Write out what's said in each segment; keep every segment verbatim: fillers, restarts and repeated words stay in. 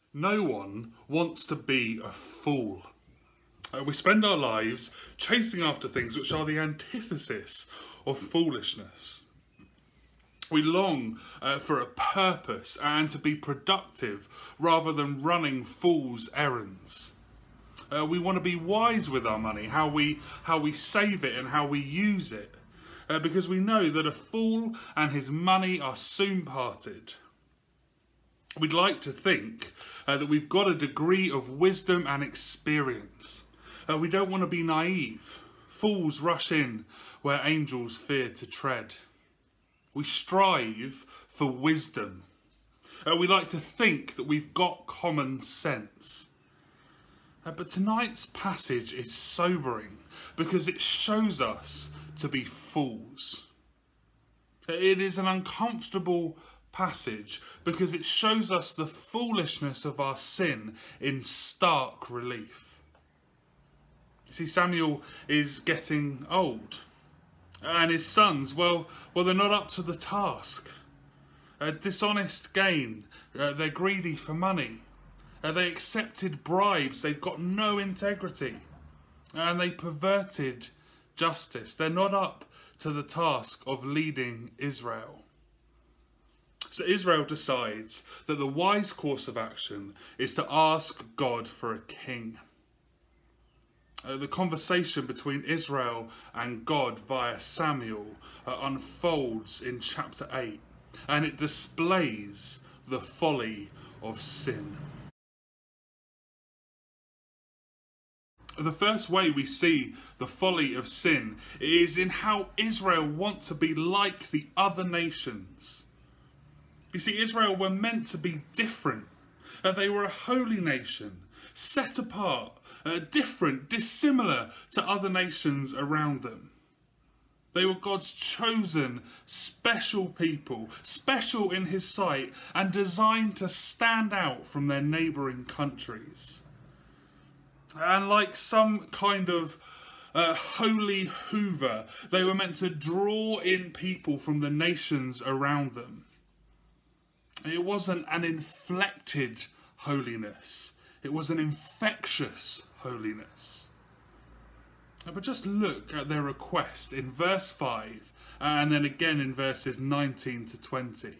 No one wants to be a fool. Uh, we spend our lives chasing after things which are the antithesis of foolishness. We long uh, for a purpose and to be productive rather than running fool's errands. Uh, we want to be wise with our money, how we, how we save it and how we use it, uh, because we know that a fool and his money are soon parted. We'd like to think uh, that we've got a degree of wisdom and experience. Uh, we don't want to be naive. Fools rush in where angels fear to tread. We strive for wisdom. Uh, we like to think that we've got common sense. Uh, but tonight's passage is sobering because it shows us to be fools. It is an uncomfortable passage because it shows us the foolishness of our sin in stark relief. You see, Samuel is getting old, and his sons, well, well, they're not up to the task. Uh, dishonest gain, uh, they're greedy for money. Uh, they accepted bribes, they've got no integrity, and they perverted justice. They're not up to the task of leading Israel. So Israel decides that the wise course of action is to ask God for a king. Uh, the conversation between Israel and God via Samuel uh, unfolds in chapter eight, and it displays the folly of sin. The first way we see the folly of sin is in how Israel want to be like the other nations. You see, Israel were meant to be different. Uh, they were a holy nation, set apart, uh, different, dissimilar to other nations around them. They were God's chosen, special people, special in his sight, and designed to stand out from their neighbouring countries. And like some kind of uh, holy hoover, they were meant to draw in people from the nations around them. It wasn't an inflected holiness. It was an infectious holiness. But just look at their request in verse five and then again in verses nineteen to twenty.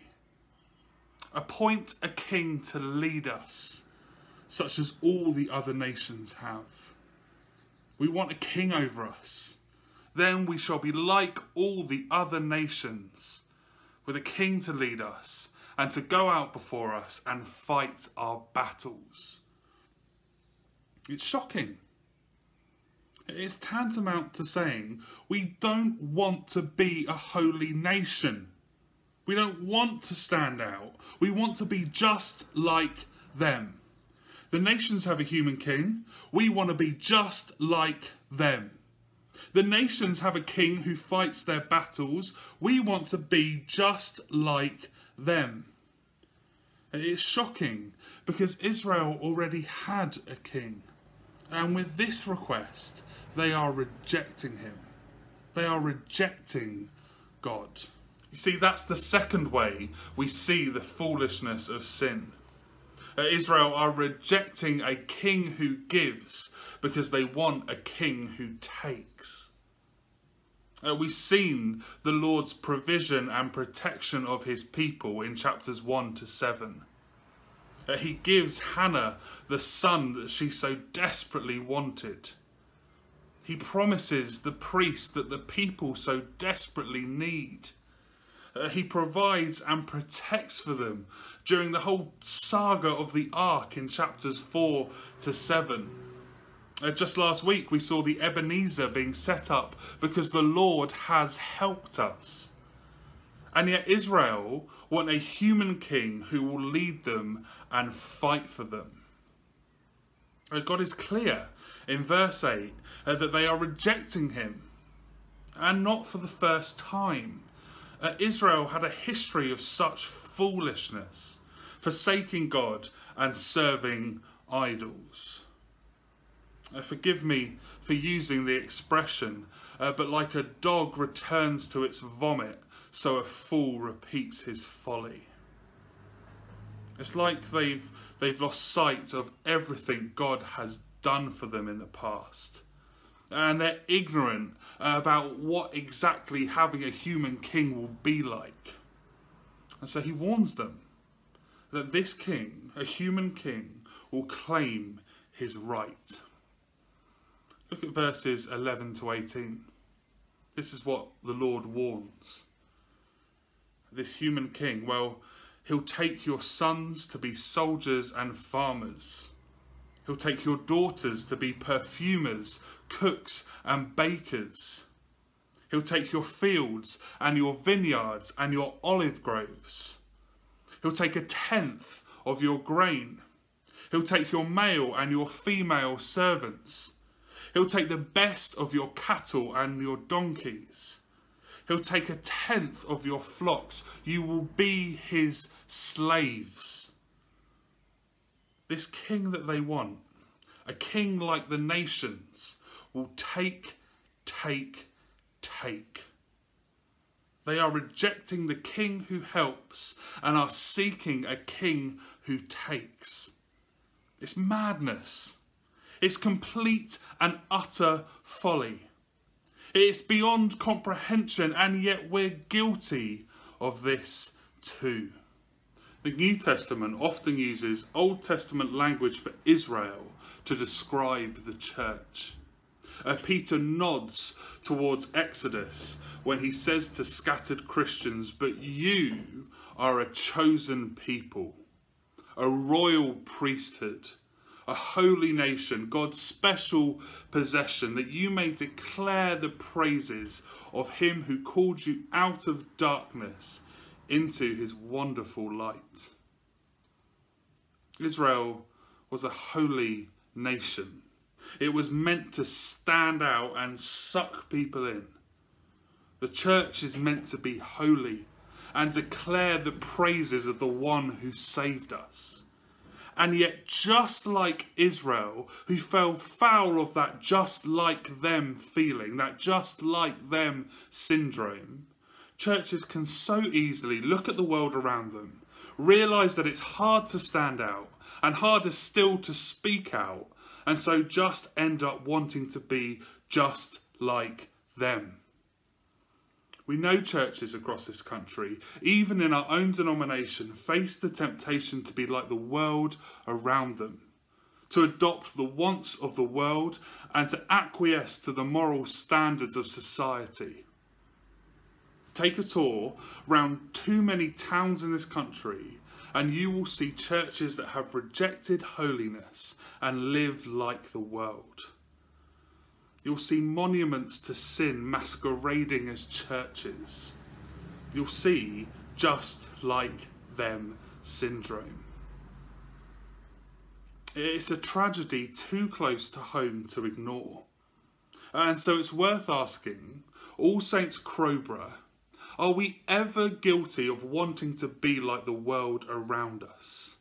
Appoint a king to lead us, such as all the other nations have. We want a king over us. Then we shall be like all the other nations, with a king to lead us and to go out before us and fight our battles. It's shocking. It's tantamount to saying we don't want to be a holy nation. We don't want to stand out. We want to be just like them. The nations have a human king. We want to be just like them. The nations have a king who fights their battles. We want to be just like them. It's shocking because Israel already had a king. And with this request, they are rejecting him. They are rejecting God. You see, that's the second way we see the foolishness of sin. Uh, Israel are rejecting a king who gives because they want a king who takes. Uh, we've seen the Lord's provision and protection of his people in chapters one to seven. Uh, he gives Hannah the son that she so desperately wanted. He promises the priest that the people so desperately need. Uh, he provides and protects for them during the whole saga of the ark in chapters four to seven. Uh, just last week we saw the Ebenezer being set up because the Lord has helped us. And yet Israel want a human king who will lead them and fight for them. Uh, God is clear in verse eight uh, that they are rejecting him, and not for the first time. Uh, Israel had a history of such foolishness, forsaking God and serving idols. Uh, forgive me for using the expression, uh, but like a dog returns to its vomit, so a fool repeats his folly. It's like they've, they've lost sight of everything God has done for them in the past. And they're ignorant about what exactly having a human king will be like. And so he warns them that this king, a human king, will claim his right. Look at verses eleven to eighteen. This is what the Lord warns. This human king, well, he'll take your sons to be soldiers and farmers. He'll take your daughters to be perfumers, cooks and bakers. He'll take your fields and your vineyards and your olive groves. He'll take a tenth of your grain. He'll take your male and your female servants. He'll take the best of your cattle and your donkeys. He'll take a tenth of your flocks. You will be his slaves. This king that they want, a king like the nations, will take, take, take. They are rejecting the king who helps and are seeking a king who takes. It's madness. It's complete and utter folly. It's beyond comprehension, and yet we're guilty of this too. The New Testament often uses Old Testament language for Israel to describe the church. Uh, Peter nods towards Exodus when he says to scattered Christians, "But you are a chosen people, a royal priesthood, a holy nation, God's special possession, that you may declare the praises of him who called you out of darkness into his wonderful light." Israel was a holy nation. It was meant to stand out and suck people in. The church is meant to be holy and declare the praises of the one who saved us. And yet, just like Israel, who fell foul of that just like them feeling, that just like them syndrome, churches can so easily look at the world around them, realise that it's hard to stand out and harder still to speak out, and so just end up wanting to be just like them. We know churches across this country, even in our own denomination, face the temptation to be like the world around them, to adopt the wants of the world and to acquiesce to the moral standards of society. Take a tour around too many towns in this country and you will see churches that have rejected holiness and live like the world. You'll see monuments to sin masquerading as churches. You'll see just like them syndrome. It's a tragedy too close to home to ignore. And so it's worth asking, All Saints Crowborough, are we ever guilty of wanting to be like the world around us?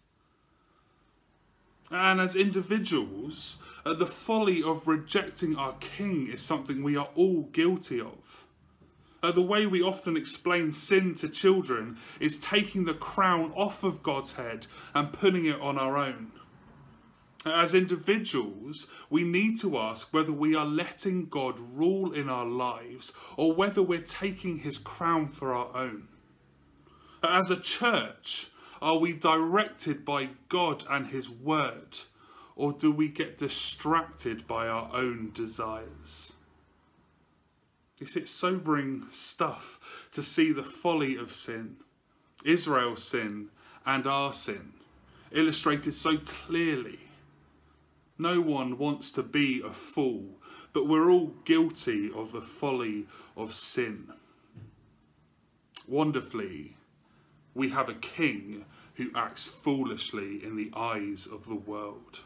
And as individuals, uh, the folly of rejecting our King is something we are all guilty of. Uh, the way we often explain sin to children is taking the crown off of God's head and putting it on our own. As individuals, we need to ask whether we are letting God rule in our lives or whether we're taking his crown for our own. As a church, are we directed by God and his word, or do we get distracted by our own desires? It's sobering stuff to see the folly of sin, Israel's sin and our sin, illustrated so clearly. No one wants to be a fool, but we're all guilty of the folly of sin. Wonderfully, we have a king who acts foolishly in the eyes of the world.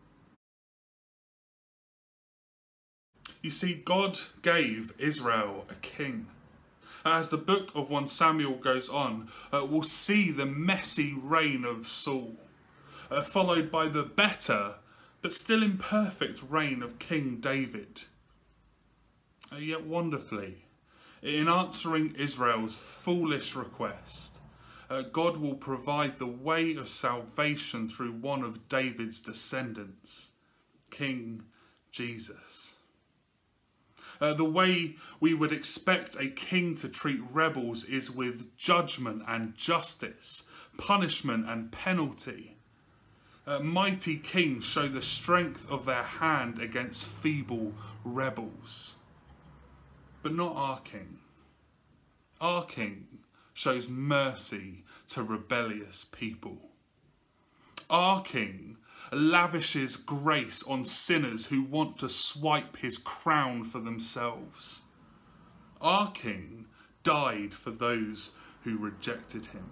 You see, God gave Israel a king. As the book of First Samuel goes on, uh, we'll see the messy reign of Saul, uh, followed by the better but still imperfect reign of King David. Uh, yet wonderfully, in answering Israel's foolish request, uh, God will provide the way of salvation through one of David's descendants, King Jesus. Uh, the way we would expect a king to treat rebels is with judgment and justice, punishment and penalty. Uh, mighty kings show the strength of their hand against feeble rebels. But not our king. Our king shows mercy to rebellious people. Our king lavishes grace on sinners who want to swipe his crown for themselves. Our king died for those who rejected him.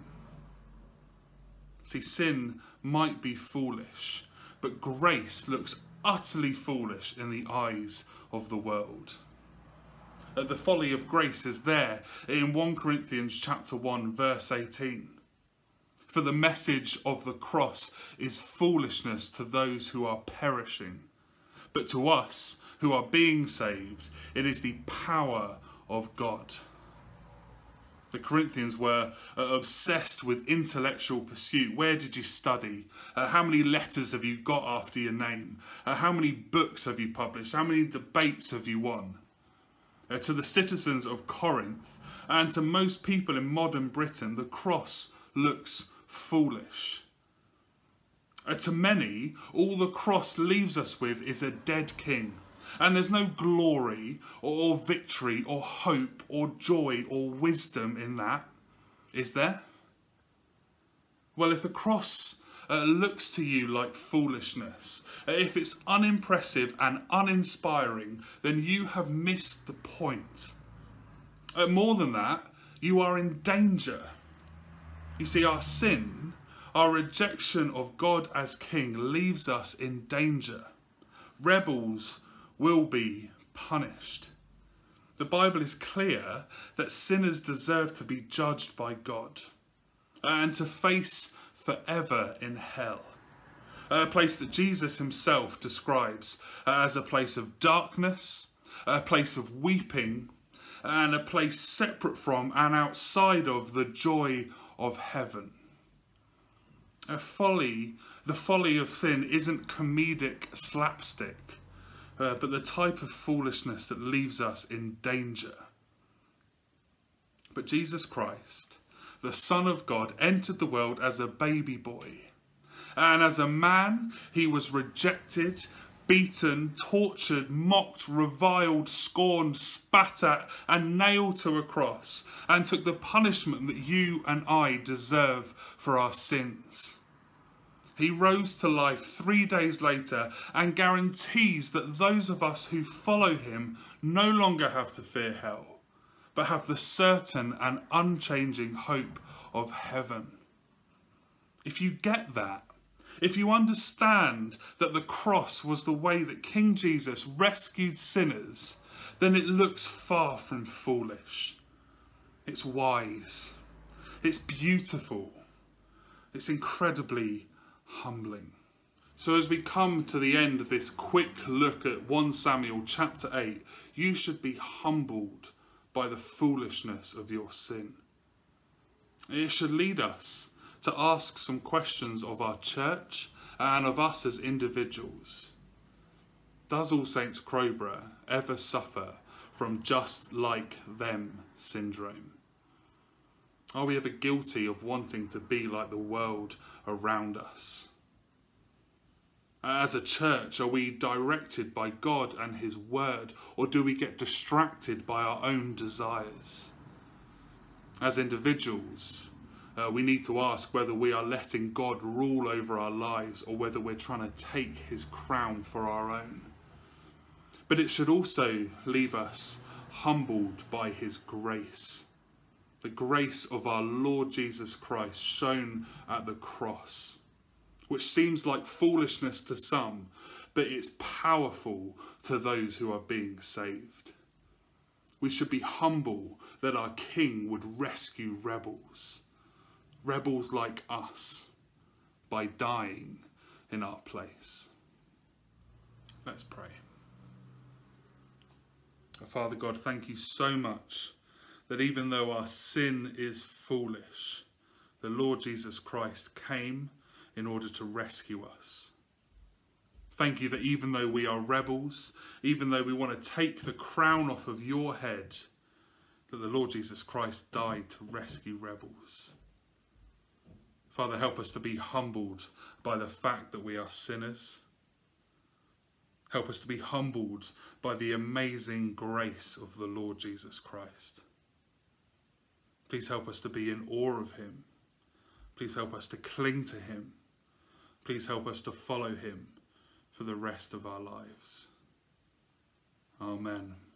See, sin might be foolish, but grace looks utterly foolish in the eyes of the world. The folly of grace is there in First Corinthians chapter one, verse eighteen. For the message of the cross is foolishness to those who are perishing, but to us who are being saved, it is the power of God. The Corinthians were uh, obsessed with intellectual pursuit. Where did you study? Uh, how many letters have you got after your name? Uh, how many books have you published? How many debates have you won? Uh, to the citizens of Corinth and to most people in modern Britain, the cross looks foolish. Uh, to many, all the cross leaves us with is a dead king. And there's no glory or victory or hope or joy or wisdom in that, is there? Well, if the cross uh, looks to you like foolishness, uh, if it's unimpressive and uninspiring, then you have missed the point. Uh, more than that, you are in danger. You see, our sin, our rejection of God as King leaves us in danger. Rebels will be punished. The Bible is clear that sinners deserve to be judged by God and to face forever in hell, a place that Jesus himself describes as a place of darkness, a place of weeping, and a place separate from and outside of the joy of heaven. A folly, the folly of sin isn't comedic slapstick, Uh, but the type of foolishness that leaves us in danger. But Jesus Christ, the Son of God, entered the world as a baby boy. And as a man, he was rejected, beaten, tortured, mocked, reviled, scorned, spat at, and nailed to a cross, and took the punishment that you and I deserve for our sins. He rose to life three days later and guarantees that those of us who follow him no longer have to fear hell, but have the certain and unchanging hope of heaven. If you get that, if you understand that the cross was the way that King Jesus rescued sinners, then it looks far from foolish. It's wise. It's beautiful. It's incredibly humbling. So as we come to the end of this quick look at First Samuel chapter eight, you should be humbled by the foolishness of your sin. It should lead us to ask some questions of our church and of us as individuals. Does All Saints Crowborough ever suffer from just like them syndrome? Are we ever guilty of wanting to be like the world around us? As a church, are we directed by God and his word, or do we get distracted by our own desires? As individuals, uh, we need to ask whether we are letting God rule over our lives or whether we're trying to take his crown for our own. But it should also leave us humbled by his grace. The grace of our Lord Jesus Christ shown at the cross, which seems like foolishness to some, but it's powerful to those who are being saved. We should be humble that our King would rescue rebels, rebels like us, by dying in our place. Let's pray. Father God, thank you so much that even though our sin is foolish, the Lord Jesus Christ came in order to rescue us. Thank you that even though we are rebels, even though we want to take the crown off of your head, that the Lord Jesus Christ died to rescue rebels. Father, help us to be humbled by the fact that we are sinners. Help us to be humbled by the amazing grace of the Lord Jesus Christ. Please help us to be in awe of him. Please help us to cling to him. Please help us to follow him for the rest of our lives. Amen.